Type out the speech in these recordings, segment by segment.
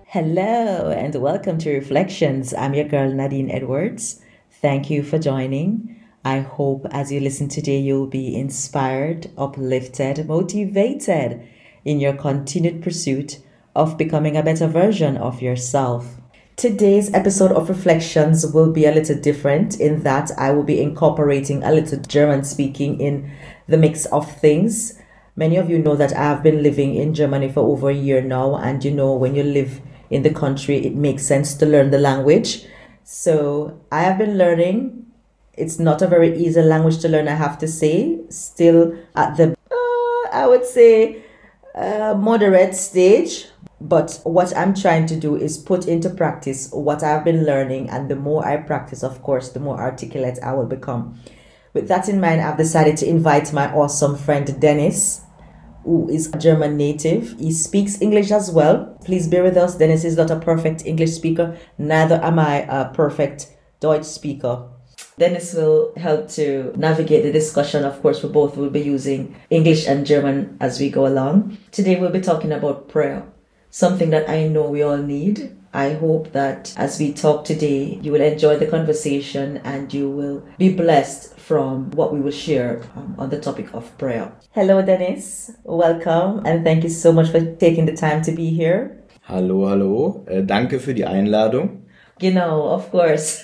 Hello and welcome to Reflections. I'm your girl Nadine Edwards. Thank you for joining. I hope as you listen today, you'll be inspired, uplifted, motivated in your continued pursuit of becoming a better version of yourself. Today's episode of Reflections will be a little different in that I will be incorporating a little German speaking in the mix of things. Many of you know that I've been living in Germany for over a year now, and you know when you live in the country, it makes sense to learn the language. So I have been learning. It's not a very easy language to learn, I have to say. Still at the, I would say, moderate stage. But what I'm trying to do is put into practice what I've been learning. And the more I practice, of course, the more articulate I will become. With that in mind, I've decided to invite my awesome friend Dennis, who is a German native. He speaks English as well. Please bear with us. Dennis is not a perfect English speaker. Neither am I a perfect Deutsch speaker. Dennis will help to navigate the discussion. Of course, we both will be using English and German as we go along. Today, we'll be talking about prayer, something that I know we all need. I hope that as we talk today, you will enjoy the conversation and you will be blessed from what we will share on the topic of prayer. Hello, Dennis. Welcome and thank you so much for taking the time to be here. Hallo, hallo. Danke für die Einladung. Genau, of course.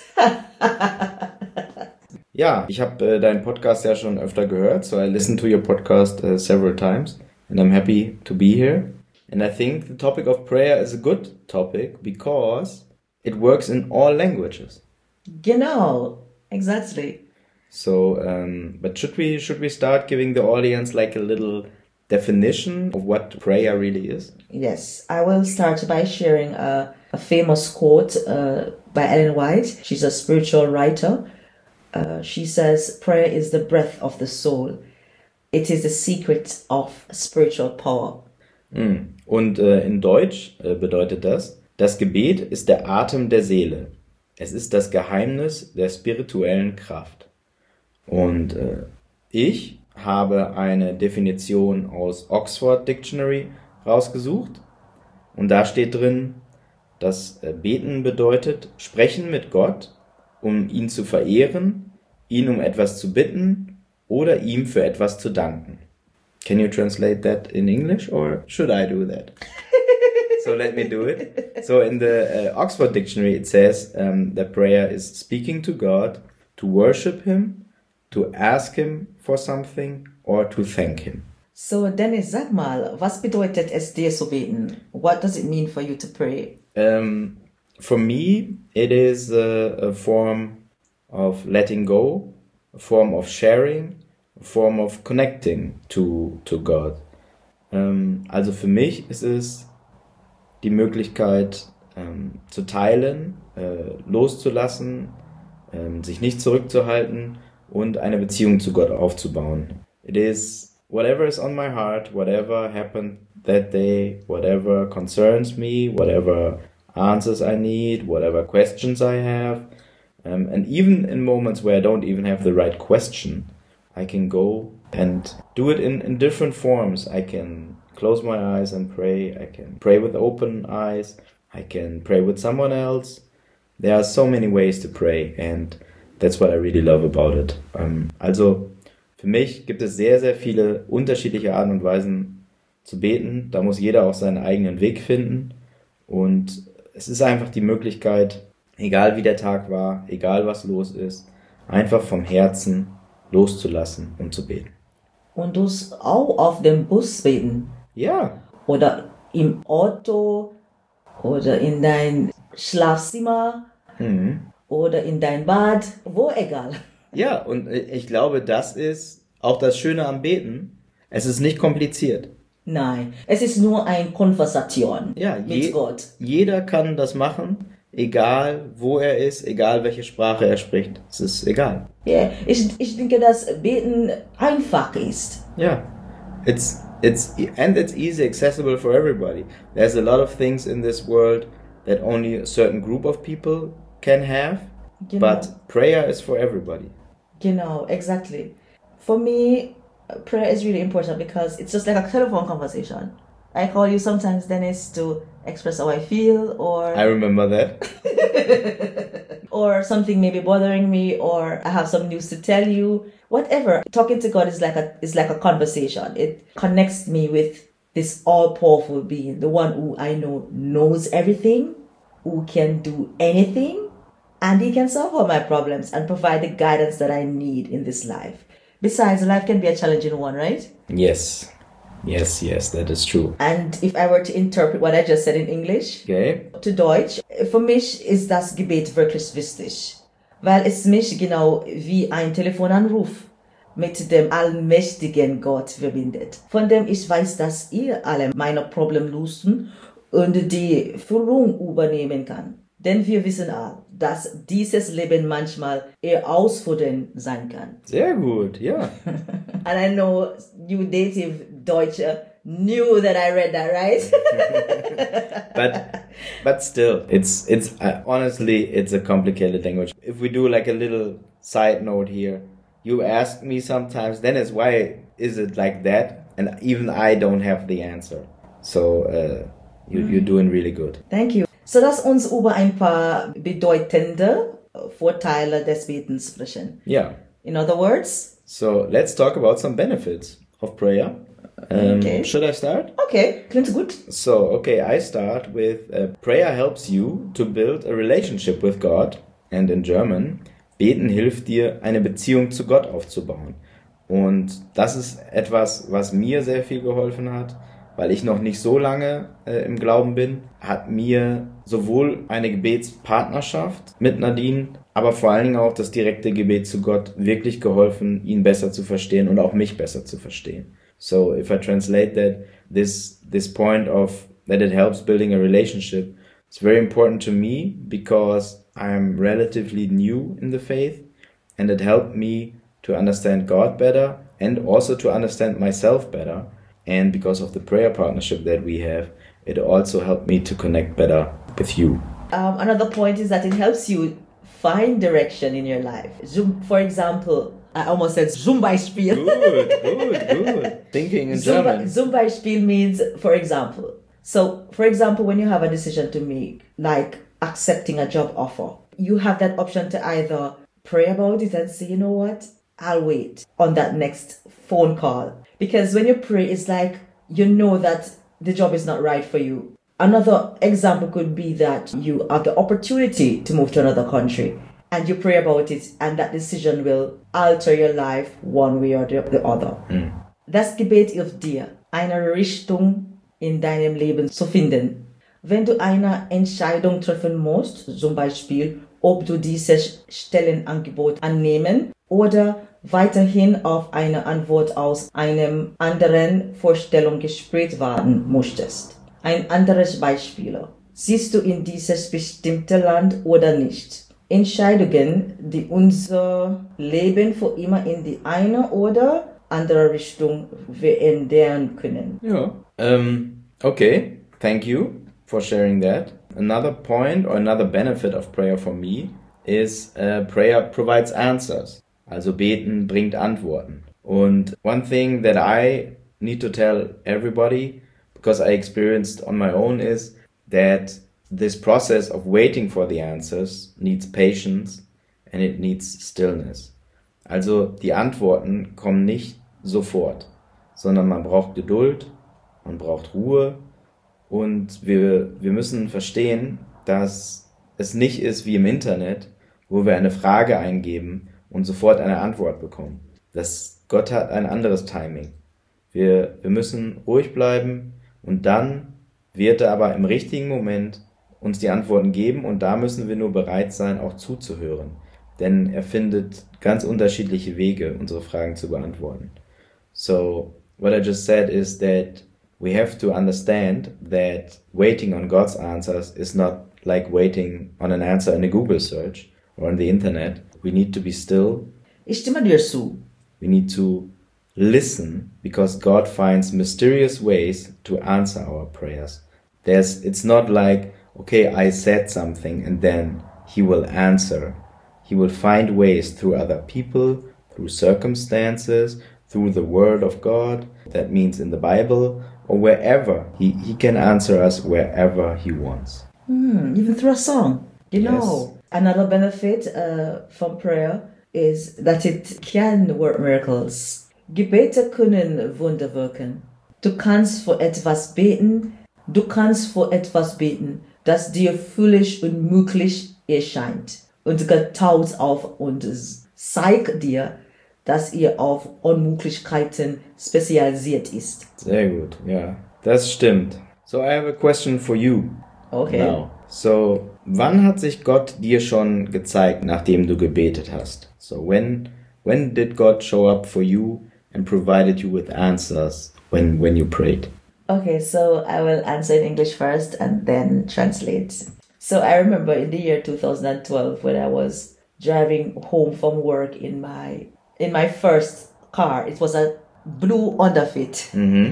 Ja, ich habe deinen Podcast ja schon öfter gehört, so I listened to your podcast several times and I'm happy to be here. And I think the topic of prayer is a good topic because it works in all languages. Genau, exactly. So, but should we start giving the audience like a little definition of what prayer really is? Yes, I will start by sharing a famous quote by Ellen White. She's a spiritual writer. She says, prayer is the breath of the soul. It is the secret of spiritual power. Und in Deutsch bedeutet das Gebet ist der Atem der Seele. Es ist das Geheimnis der spirituellen Kraft. Und ich habe eine Definition aus Oxford Dictionary rausgesucht. Und da steht drin, dass Beten bedeutet, sprechen mit Gott, um ihn zu verehren, ihn um etwas zu bitten oder ihm für etwas zu danken. Can you translate that in English or should I do that? So let me do it. So in the Oxford Dictionary it says that prayer is speaking to God, to worship Him, to ask Him for something or to thank Him. So Dennis, sag mal, was bedeutet es dir zu beten? What does it mean for you to pray? For me, it is a form of letting go, a form of sharing, a form of connecting to God. Also für mich ist es die Möglichkeit zu teilen, loszulassen, sich nicht zurückzuhalten und eine Beziehung zu Gott aufzubauen. It is whatever is on my heart, whatever happened that day, whatever concerns me, whatever answers I need, whatever questions I have. And even in moments where I don't even have the right question, I can go and do it in different forms. I can close my eyes and pray. I can pray with open eyes. I can pray with someone else. There are so many ways to pray and that's what I really love about it. Also für mich gibt es sehr, sehr viele unterschiedliche Arten und Weisen zu beten. Da muss jeder auch seinen eigenen Weg finden und es ist einfach die Möglichkeit, egal wie der Tag war, egal was los ist, einfach vom Herzen loszulassen und zu beten. Und du auch auf dem Bus beten? Ja. Oder im Auto oder in dein Schlafzimmer oder in dein Bad, wo egal. Ja, und ich glaube, das ist auch das Schöne am Beten. Es ist nicht kompliziert. Nein, es ist nur eine Konversation mit Gott. Jeder kann das machen, egal wo er ist, egal welche Sprache er spricht. Es ist egal. Ja, ich denke, dass Beten einfach ist. Ja, it's easy accessible for everybody. There's a lot of things in this world that only a certain group of people can have, but prayer is for everybody. Genau, exactly. For me, prayer is really important because it's just like a telephone conversation. I call you sometimes, Dennis, to express how I feel, or I remember that. or something may be bothering me, or I have some news to tell you. Whatever. Talking to God is like a conversation. It connects me with this all-powerful being, the one who I know knows everything, who can do anything, and he can solve all my problems and provide the guidance that I need in this life. Besides, life can be a challenging one, right? Yes, that is true. And if I were to interpret what I just said in English, Okay. to Deutsch, für mich ist das Gebet wirklich wichtig, weil es mich genau wie ein Telefonanruf mit dem allmächtigen Gott verbindet, von dem ich weiß, dass ihr alle meine Probleme lösen und die Führung übernehmen kann. Denn wir wissen alle, dass dieses Leben manchmal eher herausfordernd sein kann. Sehr gut, ja. And I know you native Deutsche knew that I read that, right? but still, it's honestly, it's a complicated language. If we do like a little side note here, you ask me sometimes, Dennis, why is it like that? And even I don't have the answer. So you're doing really good. Thank you. So lass uns über ein paar bedeutende Vorteile des Betens sprechen. Yeah. In other words? So let's talk about some benefits of prayer. Okay. Should I start? Okay, klingt gut. So, okay, I start with prayer helps you to build a relationship with God. And in German, Beten hilft dir, eine Beziehung zu Gott aufzubauen. Und das ist etwas, was mir sehr viel geholfen hat, weil ich noch nicht so lange im Glauben bin, hat mir sowohl eine Gebetspartnerschaft mit Nadine, aber vor allen Dingen auch das direkte Gebet zu Gott wirklich geholfen, ihn besser zu verstehen und auch mich besser zu verstehen. So if I translate that, this point of that it helps building a relationship, it's very important to me because I'm relatively new in the faith, and it helped me to understand God better and also to understand myself better. And because of the prayer partnership that we have, it also helped me to connect better with you. Another point is that it helps you find direction in your life. For example, I almost said zum Beispiel. Good. Thinking in German. Zum Beispiel means for example. So, for example, when you have a decision to make, like accepting a job offer, you have that option to either pray about it and say, you know what, I'll wait on that next phone call. Because when you pray, it's like you know that the job is not right for you. Another example could be that you have the opportunity to move to another country and you pray about it, and that decision will alter your life one way or the other. Das Gebet hilft dir, eine Richtung in deinem Leben zu finden. Wenn du eine Entscheidung treffen musst, zum Beispiel, ob du dieses Stellenangebot annehmen oder weiterhin auf eine Antwort aus einem anderen Vorstellungsgespräch warten möchtest. Ein anderes Beispiel. Siehst du in dieses bestimmte Land oder nicht? Entscheidungen, die unser Leben für immer in die eine oder andere Richtung verändern können. Yeah. Okay. Thank you for sharing that. Another point or another benefit of prayer for me is prayer provides answers. Also beten bringt Antworten. Und one thing that I need to tell everybody, because I experienced on my own, is that this process of waiting for the answers needs patience and it needs stillness. Also die Antworten kommen nicht sofort, sondern man braucht Geduld, man braucht Ruhe und wir müssen verstehen, dass es nicht ist wie im Internet, wo wir eine Frage eingeben und sofort eine Antwort bekommen. Gott hat ein anderes Timing. Wir müssen ruhig bleiben und dann wird er aber im richtigen Moment uns die Antworten geben und da müssen wir nur bereit sein, auch zuzuhören. Denn er findet ganz unterschiedliche Wege, unsere Fragen zu beantworten. So, what I just said is that we have to understand that waiting on God's answers is not like waiting on an answer in a Google search or on the internet. We need to be still. Ich stimme dir zu. We need to listen because God finds mysterious ways to answer our prayers. It's not like, okay, I said something and then he will answer. He will find ways through other people, through circumstances, through the word of God. That means in the Bible, or wherever. He can answer us wherever he wants. Even through a song. You know, another benefit from prayer is that it can work miracles. Gebete können Wunder wirken. Du kannst für etwas beten, das dir foolish und möglich erscheint. Und Gott taut auf und zeigt dir, dass ihr auf Unmöglichkeiten spezialisiert ist. Sehr gut, ja, das stimmt. So I have a question for you. Okay. Now. So, wann hat sich Gott dir schon gezeigt, nachdem du gebetet hast? So, when did God show up for you and provided you with answers when you prayed? Okay, so I will answer in English first and then translate. So I remember in the year 2012 when I was driving home from work in my first car. It was a blue underfit.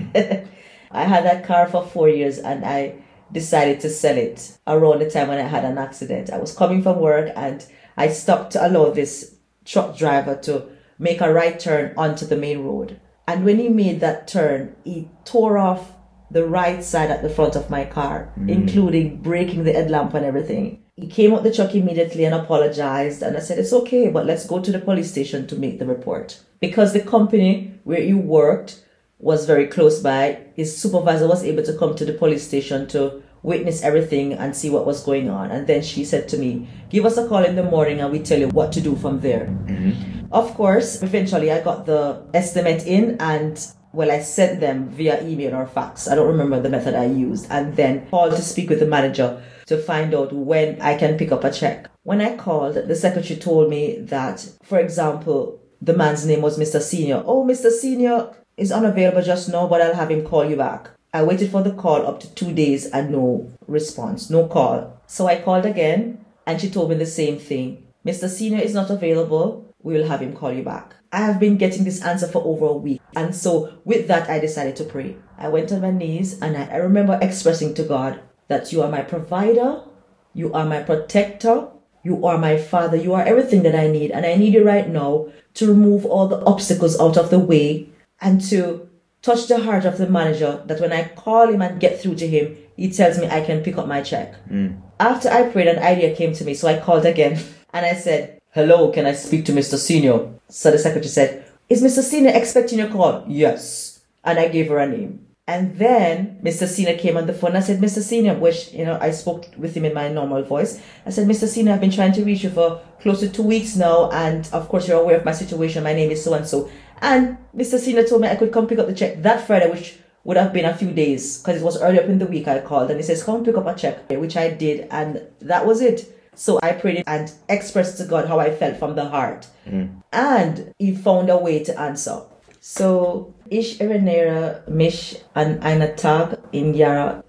I had that car for 4 years and I decided to sell it around the time when I had an accident. I was coming from work and I stopped to allow this truck driver to make a right turn onto the main road. And when he made that turn, he tore off the right side at the front of my car, including breaking the headlamp and everything. He came out the truck immediately and apologized. And I said, it's okay, but let's go to the police station to make the report. Because the company where he worked was very close by, his supervisor was able to come to the police station to witness everything and see what was going on. And then she said to me, give us a call in the morning and we tell you what to do from there. Of course, eventually I got the estimate in and I sent them via email or fax. I don't remember the method I used. And then called to speak with the manager to find out when I can pick up a check. When I called, the secretary told me that, for example, the man's name was Mr. Senior. Oh, Mr. Senior is unavailable just now, but I'll have him call you back. I waited for the call up to 2 days and no response, no call. So I called again and she told me the same thing. Mr. Senior is not available. We will have him call you back. I have been getting this answer for over a week. And so with that, I decided to pray. I went on my knees and I remember expressing to God that you are my provider, you are my protector, you are my father, you are everything that I need. And I need you right now to remove all the obstacles out of the way and to touch the heart of the manager that when I call him and get through to him, he tells me I can pick up my check. After I prayed, an idea came to me. So I called again and I said, hello, can I speak to Mr. Senior? So the secretary said, is Mr. Senior expecting your call? Yes. And I gave her a name. And then Mr. Senior came on the phone. I said, Mr. Senior, which, I spoke with him in my normal voice. I said, Mr. Senior, I've been trying to reach you for close to 2 weeks now. And of course, you're aware of my situation. My name is so-and-so. And Mr. Senior told me I could come pick up the check that Friday, which would have been a few days because it was early up in the week I called. And he says, come pick up a check, which I did. And that was it. So I prayed and expressed to God how I felt from the heart. And he found a way to answer. So, ich erinnere mich an einen Tag im Jahr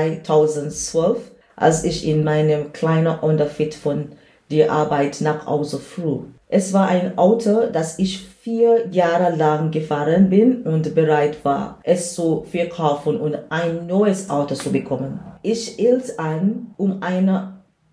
2012, als ich in meinem kleinen Unterfit von der Arbeit nach Hause fuhr. Es war ein Auto, das ich 4 Jahre lang gefahren bin und bereit war, es zu verkaufen und ein neues Auto zu bekommen. Ich hielt an, einen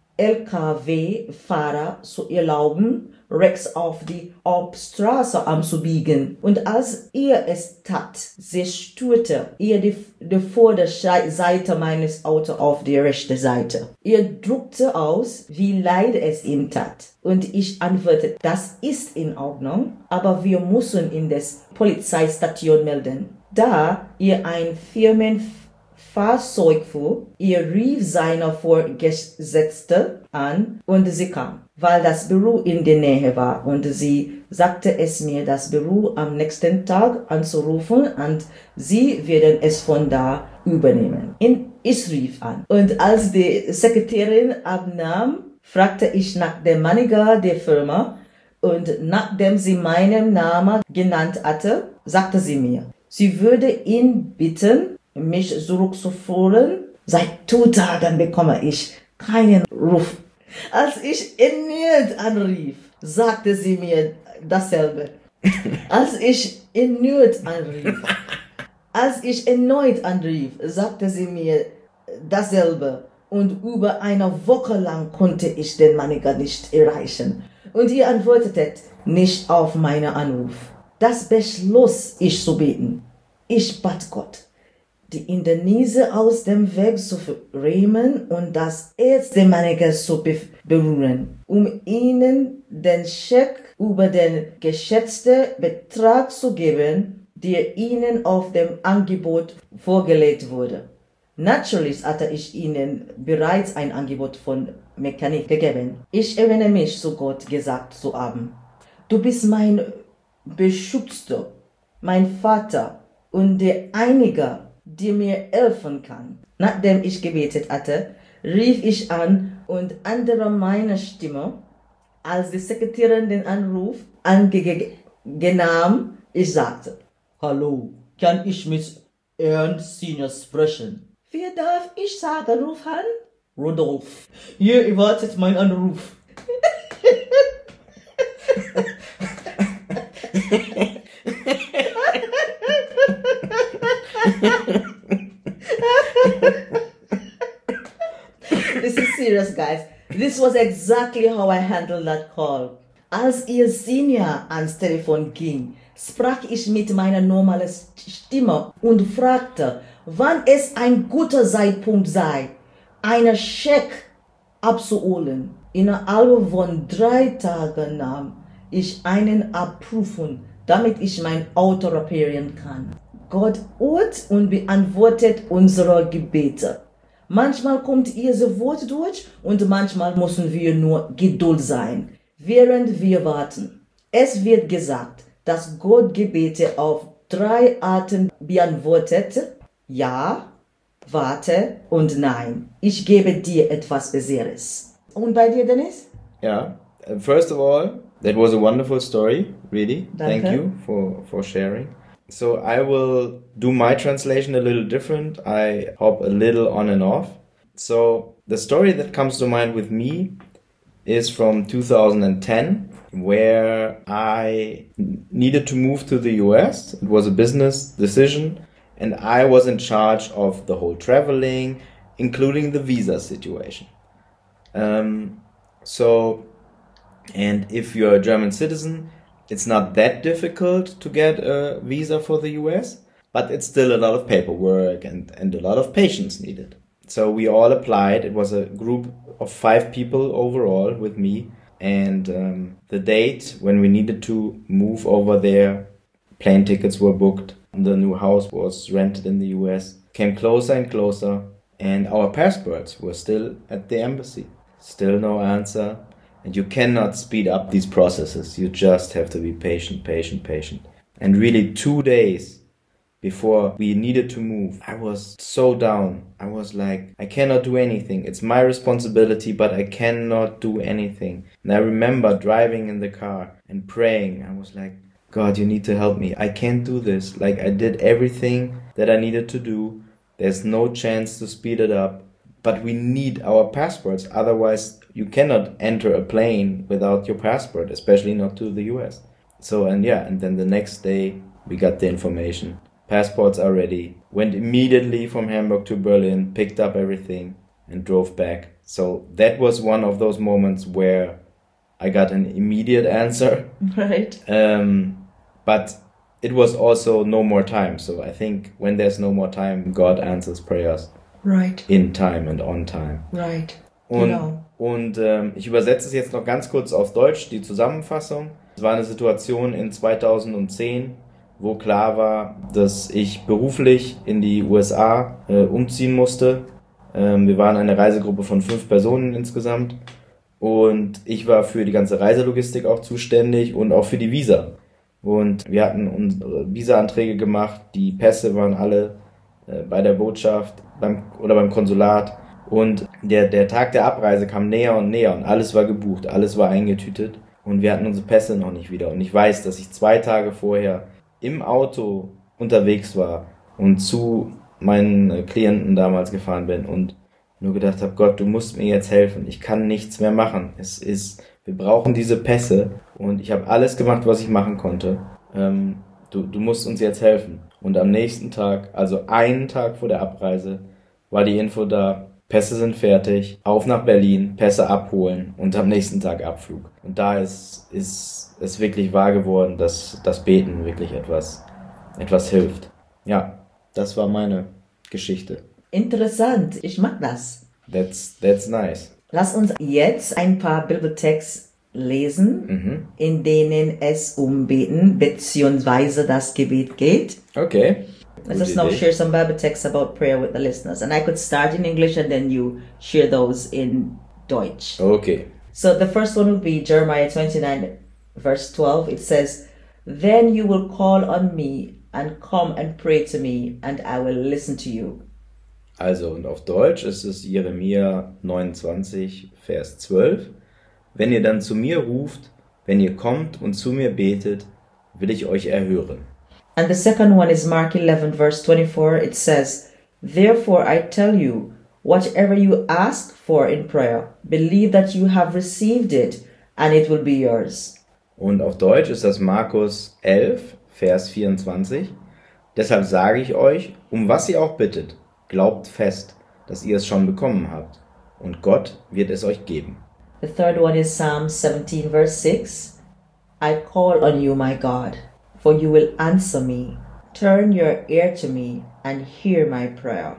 LKW-Fahrer zu erlauben, rechts auf die Hauptstraße anzubiegen. Und als er es tat, zerstörte er die Vorderseite meines Autos auf die rechte Seite. Er drückte aus, wie leid es ihm tat. Und ich antwortete, das ist in Ordnung, aber wir müssen in das Polizeistation melden. Da er ein Firmenfahrzeug fuhr, er rief seine Vorgesetzte an und sie kam, weil das Büro in der Nähe war und sie sagte es mir, das Büro am nächsten Tag anzurufen und sie werden es von da übernehmen. Ich rief an und als die Sekretärin abnahm, fragte ich nach dem Manager der Firma und nachdem sie meinen Namen genannt hatte, sagte sie mir, sie würde ihn bitten, mich zurückzuführen. Seit 2 Tagen bekomme ich keinen Ruf. Als ich erneut anrief, sagte sie mir dasselbe. Als ich erneut anrief, sagte sie mir dasselbe. Und über eine Woche lang konnte ich den Manager nicht erreichen. Und er antwortete nicht auf meinen Anruf. Das beschloss ich zu beten. Ich bat Gott, die Hindernisse aus dem Weg zu räumen und das Ärztemanneke zu berühren, um ihnen den Scheck über den geschätzten Betrag zu geben, der ihnen auf dem Angebot vorgelegt wurde. Natürlich hatte ich ihnen bereits ein Angebot von Mechanik gegeben. Ich erinnere mich zu Gott gesagt zu haben: Du bist mein Beschützer, mein Vater und der Einige, der mir helfen kann. Nachdem ich gebetet hatte, rief ich an und änderte meine Stimme, als die Sekretärin den Anruf angenahm. Ich sagte: Hallo, kann ich mit Herrn Senior sprechen? Wer darf ich sagen, ruf an? Rudolf, hier erwartet mein Anruf. This is serious, guys. This was exactly how I handled that call. Als ihr Senior ans Telefon ging, sprach ich mit meiner normalen Stimme und fragte, wann es ein guter Zeitpunkt sei, einen Scheck abzuholen. Innerhalb von 3 Tagen nahm ich einen abprüfen, damit ich mein Auto reparieren kann. Gott hört und beantwortet unsere Gebete. Manchmal kommt ihr Wort durch und manchmal müssen wir nur Geduld sein, während wir warten. Es wird gesagt, dass Gott Gebete auf 3 Arten beantwortet: Ja, warte und nein. Ich gebe dir etwas Besseres. Und bei dir, Dennis? Yeah. First of all, that was a wonderful story, really. Danke. Thank you for sharing. So I will do my translation a little different. I hop a little on and off. So the story that comes to mind with me is from 2010, where I needed to move to the US. It was a business decision, and I was in charge of the whole traveling, including the visa situation. And if you're a German citizen, it's not that difficult to get a visa for the US, but it's still a lot of paperwork and a lot of patience needed. So we all applied. It was a group of 5 people overall with me. And the date when we needed to move over there, plane tickets were booked, the new house was rented in the US, came closer and closer, and our passports were still at the embassy. Still no answer. And you cannot speed up these processes. You just have to be patient. And really 2 days before we needed to move, I was so down. I was like, I cannot do anything. It's my responsibility, but I cannot do anything. And I remember driving in the car and praying. I was like, God, you need to help me. I can't do this. Like, I did everything that I needed to do. There's no chance to speed it up. But we need our passports. Otherwise, you cannot enter a plane without your passport, especially not to the US. So, and then the next day we got the information. Passports are ready. Went immediately from Hamburg to Berlin, picked up everything and drove back. So that was one of those moments where I got an immediate answer. Right. But it was also no more time. So I think when there's no more time, God answers prayers. Right. In time and on time. Right. Und ich übersetze es jetzt noch ganz kurz auf Deutsch, die Zusammenfassung. Es war eine Situation in 2010, wo klar war, dass ich beruflich in die USA umziehen musste. Wir waren eine Reisegruppe von 5 Personen insgesamt und ich war für die ganze Reiselogistik auch zuständig und auch für die Visa. Und wir hatten unsere Visa-Anträge gemacht, die Pässe waren alle bei der Botschaft beim Konsulat. Und der Tag der Abreise kam näher und näher und alles war gebucht, alles war eingetütet und wir hatten unsere Pässe noch nicht wieder. Und ich weiß, dass ich 2 Tage vorher im Auto unterwegs war und zu meinen Klienten damals gefahren bin und nur gedacht habe, Gott, du musst mir jetzt helfen, ich kann nichts mehr machen. Wir brauchen diese Pässe und ich habe alles gemacht, was ich machen konnte. Du musst uns jetzt helfen. Und am nächsten Tag, also einen Tag vor der Abreise, war die Info da, Pässe sind fertig, auf nach Berlin, Pässe abholen und am nächsten Tag Abflug. Und da ist es wirklich wahr geworden, dass das Beten wirklich etwas hilft. Ja, das war meine Geschichte. Interessant, ich mag das. That's nice. Lass uns jetzt ein paar Bibeltexte lesen, in denen es um Beten bzw. das Gebet geht. Okay. Let us now share some Bible texts about prayer with the listeners. And I could start in English and then you share those in Deutsch. Okay. So the first one will be Jeremiah 29 verse 12. It says, "Then you will call on me and come and pray to me and I will listen to you." Also, und auf Deutsch ist es Jeremia 29, Vers 12. Wenn ihr dann zu mir ruft, wenn ihr kommt und zu mir betet, will ich euch erhören. And the second one is Mark 11 verse 24. It says, "Therefore I tell you, whatever you ask for in prayer, believe that you have received it and it will be yours." Und auf Deutsch ist das Markus 11, Vers 24. Deshalb sage ich euch, um was ihr auch bittet, glaubt fest, dass ihr es schon bekommen habt, und Gott wird es euch geben. The third one is Psalm 17 verse 6. "I call on you, my God, for you will answer me. Turn your ear to me and hear my prayer."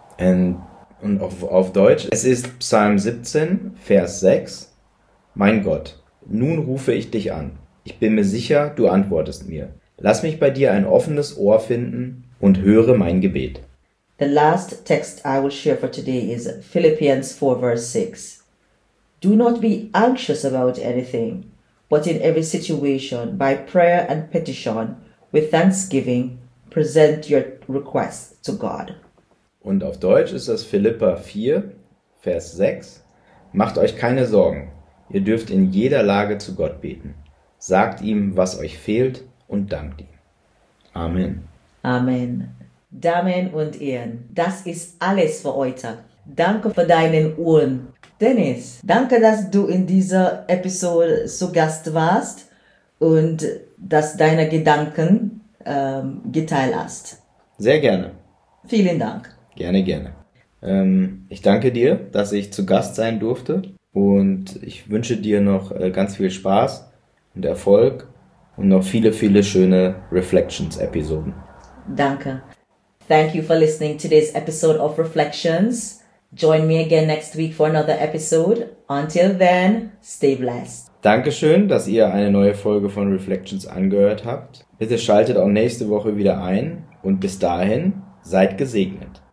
Und auf Deutsch, es ist Psalm 17, Vers 6. Mein Gott, nun rufe ich dich an. Ich bin mir sicher, du antwortest mir. Lass mich bei dir ein offenes Ohr finden und höre mein Gebet. The last text I will share for today is Philippians 4 verse 6. "Do not be anxious about anything, but in every situation, by prayer and petition, with thanksgiving, present your requests to God." Und auf Deutsch ist das Philipper 4, Vers 6. Macht euch keine Sorgen. Ihr dürft in jeder Lage zu Gott beten. Sagt ihm, was euch fehlt, und dankt ihm. Amen. Amen. Damen und Herren, das ist alles für heute. Danke für deinen Ohren. Dennis, danke, dass du in dieser Episode zu Gast warst und dass deine Gedanken geteilt hast. Sehr gerne. Vielen Dank. Gerne, gerne. Ich danke dir, dass ich zu Gast sein durfte, und ich wünsche dir noch ganz viel Spaß und Erfolg und noch viele, viele schöne Reflections-Episoden. Danke. Thank you for listening to this episode of Reflections. Join me again next week for another episode. Until then, stay blessed. Dankeschön, dass ihr eine neue Folge von Reflections angehört habt. Bitte schaltet auch nächste Woche wieder ein, und bis dahin seid gesegnet.